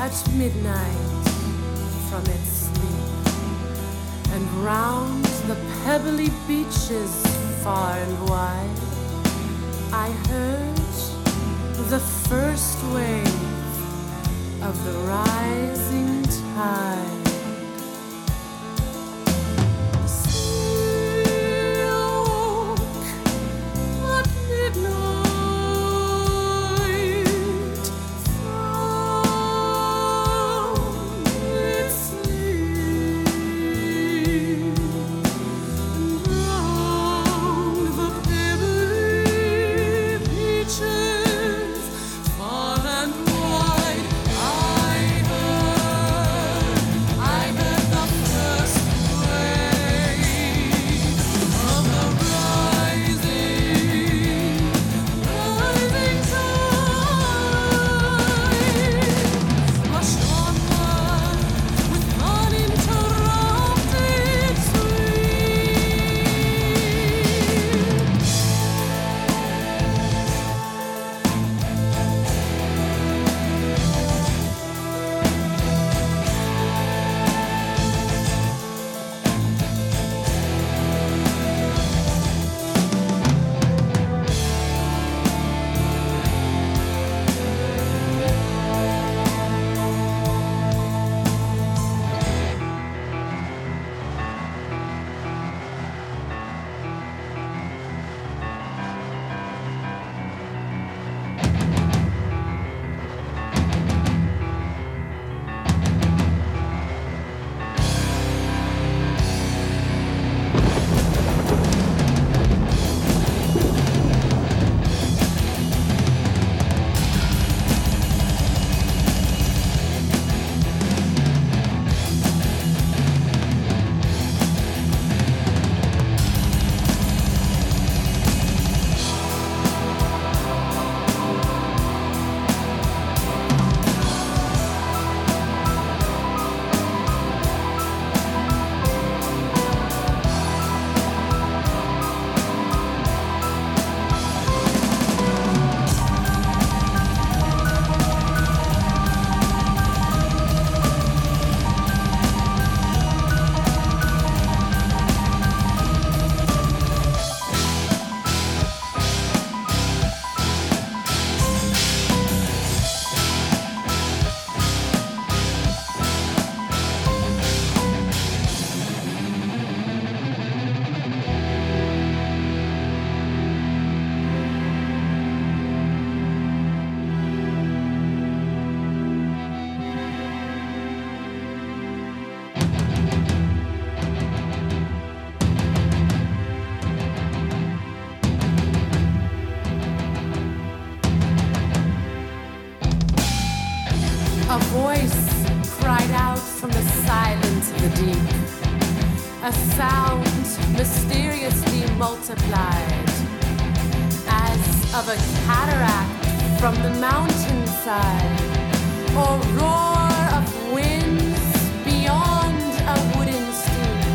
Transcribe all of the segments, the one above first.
at midnight from its sleep, and round the pebbly beaches far and wide I heard the first wave of the rising tide. A voice cried out from the silence of the deep, a sound mysteriously multiplied, as of a cataract from the mountainside, or roar of winds beyond a wooden steep.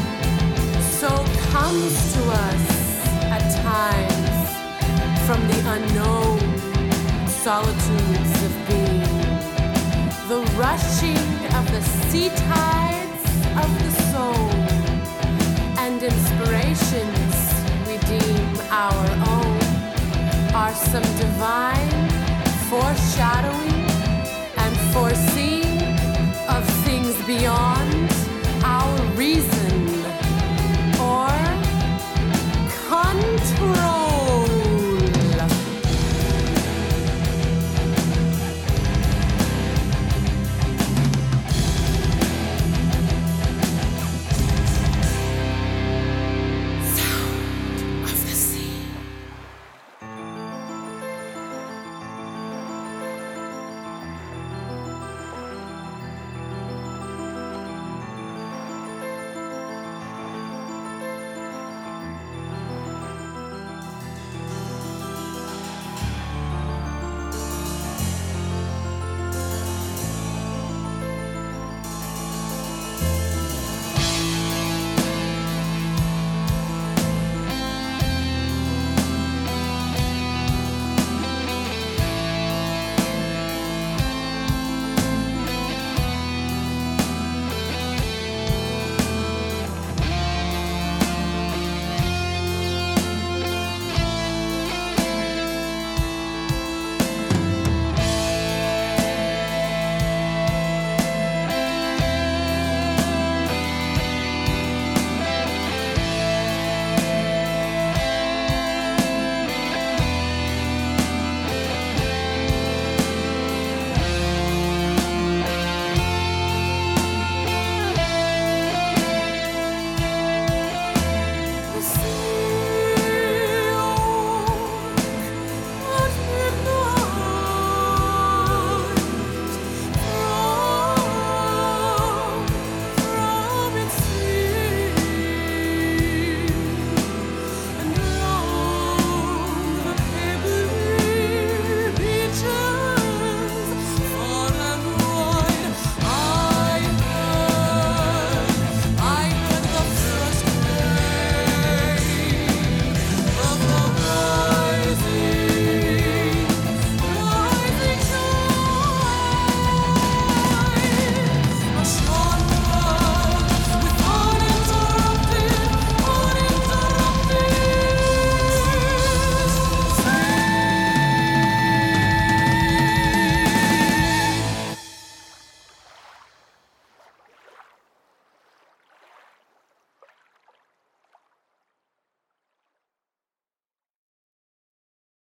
So comes to us at times from the unknown solitudes of being the rushing of the sea tides of the soul, and inspiration